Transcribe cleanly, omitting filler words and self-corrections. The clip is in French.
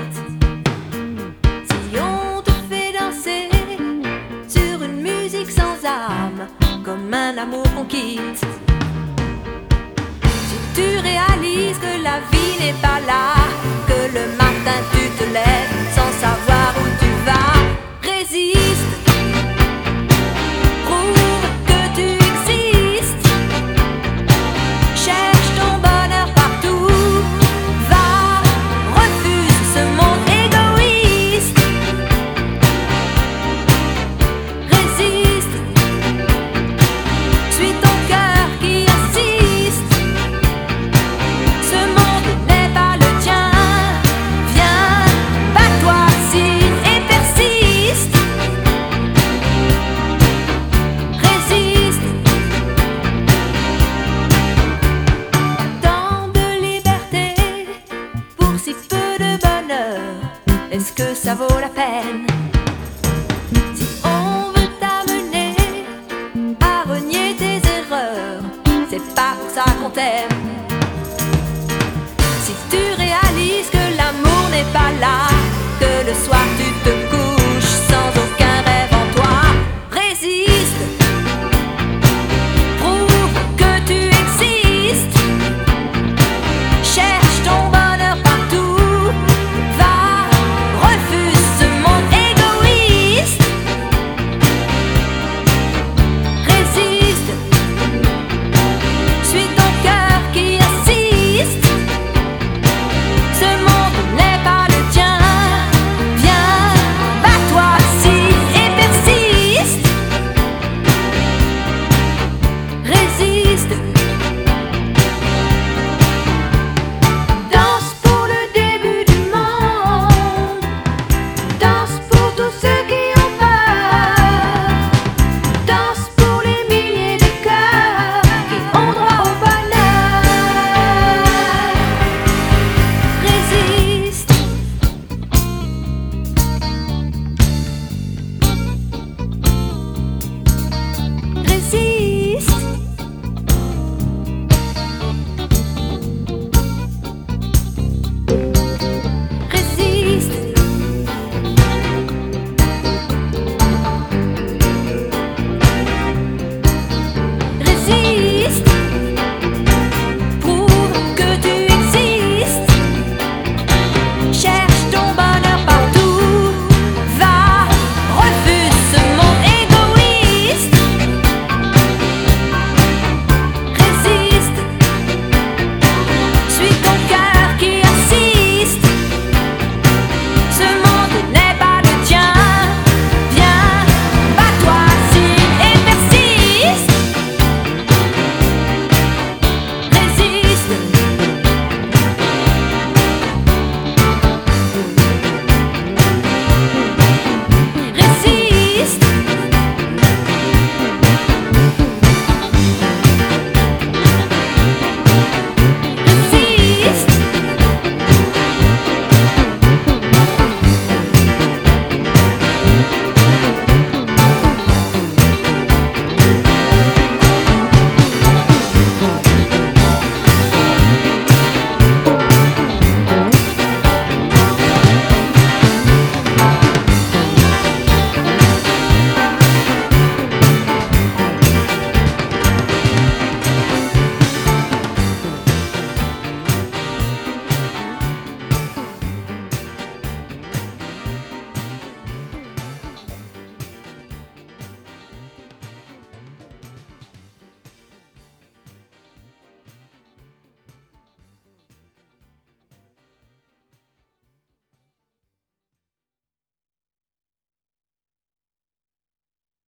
quitte. Si on te fait danser sur une musique sans âme, comme un amour qu'on quitte. Si tu réalises que la vie n'est pas là, que le matin tu te lèves sans savoir où tu vas, résiste. Prouve que tu existes. Cherche ton bonheur partout. Va, refuse ce monde égoïste. Résiste. Suis ton cœur qui insiste. Ce monde n'est pas le tien. Viens, bats-toi, signe et persiste. Résiste. Tant de liberté pour si peu de bonheur, est-ce que ça vaut la peine? Si on veut t'amener à renier tes erreurs, c'est pas pour ça qu'on t'aime.